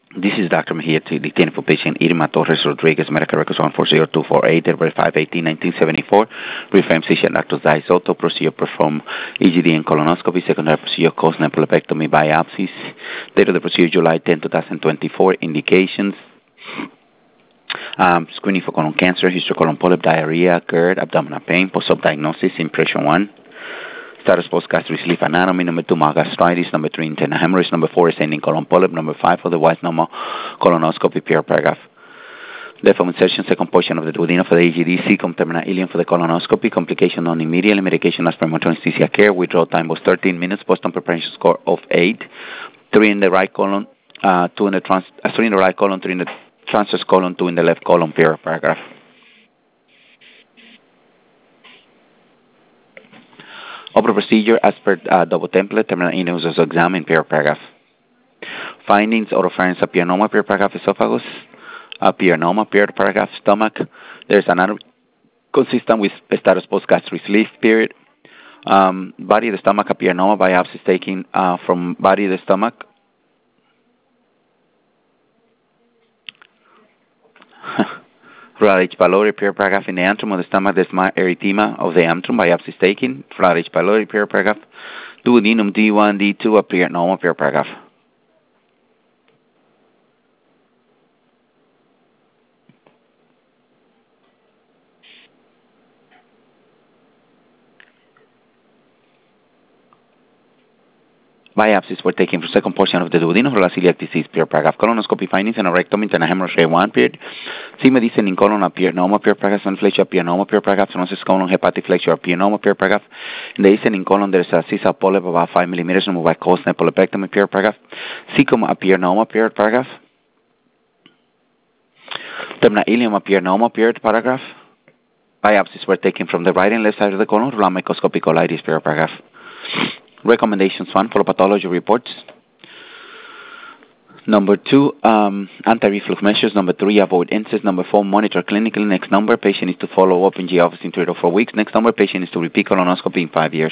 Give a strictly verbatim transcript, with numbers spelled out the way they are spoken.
This is Doctor Mejia dictating for patient Irma Torres Rodriguez, medical records one four zero two four eight, February five eighteen nineteen seventy-four. Reframe physician Doctor Zai Soto, procedure perform E G D and colonoscopy, secondary procedure cause nephropectomy biopsies. Date of the procedure July tenth, twenty twenty-four. Indications. Um, screening for colon cancer, history colon polyp, diarrhea, GERD, abdominal pain, post-op diagnosis, impression one. Status post-gastric sleeve anatomy. Number two, mild gastritis. Number three, internal hemorrhage. Number four, ascending colon polyp. Number five, otherwise normal colonoscopy, per paragraph. Therefore, insertion, second portion of the duodenum for the E G D, cecum terminal ileum for the colonoscopy. Complication non immediately. Medication as per anesthesia care. Withdrawal time was thirteen minutes. Boston preparation score of eight. Three in the right colon, uh, two in the trans, uh, three in the right colon, three in the transverse colon, two in the left colon, per paragraph. Open procedure as per uh, double template, terminal ileum was examined, per paragraph. Findings, oropharynx apianoma, per paragraph, esophagus, apianoma, per paragraph, stomach. There's anatomy consistent with status post-gastric sleeve, period. Um, body of the stomach, apianoma, biopsy taken uh, from body of the stomach. Fluid H. pylori, per paragraph, in the antrum of the stomach, there's erythema of the antrum, biopsy taken. Fluid H. pylori, per paragraph. Duodenum D one, D two, apianoma, per paragraph. Biopsies were taken from second portion of the duodenum for celiac disease, per paragraph. Colonoscopy findings and a rectum internal hemorrhage grade one, period. Sigma descending colon apianoma, per paragraph. Sun flexure apianoma, per paragraph. Stenosis colon hepatic flexure apianoma, per paragraph. In the descending colon, there is a sisa polyp about five millimeters removed by cause nephropectomy, per paragraph. Cecum apianoma, per paragraph. Terminal ileum apianoma, per paragraph. Biopsies were taken from the right and left side of the colon for microscopic colitis, per paragraph. Recommendations one, follow pathology reports. Number two, um, anti-reflux measures. Number three, avoid incest. Number four, monitor clinically. Next number, patient is to follow up in G office in three to four weeks. Next number, patient is to repeat colonoscopy in five years.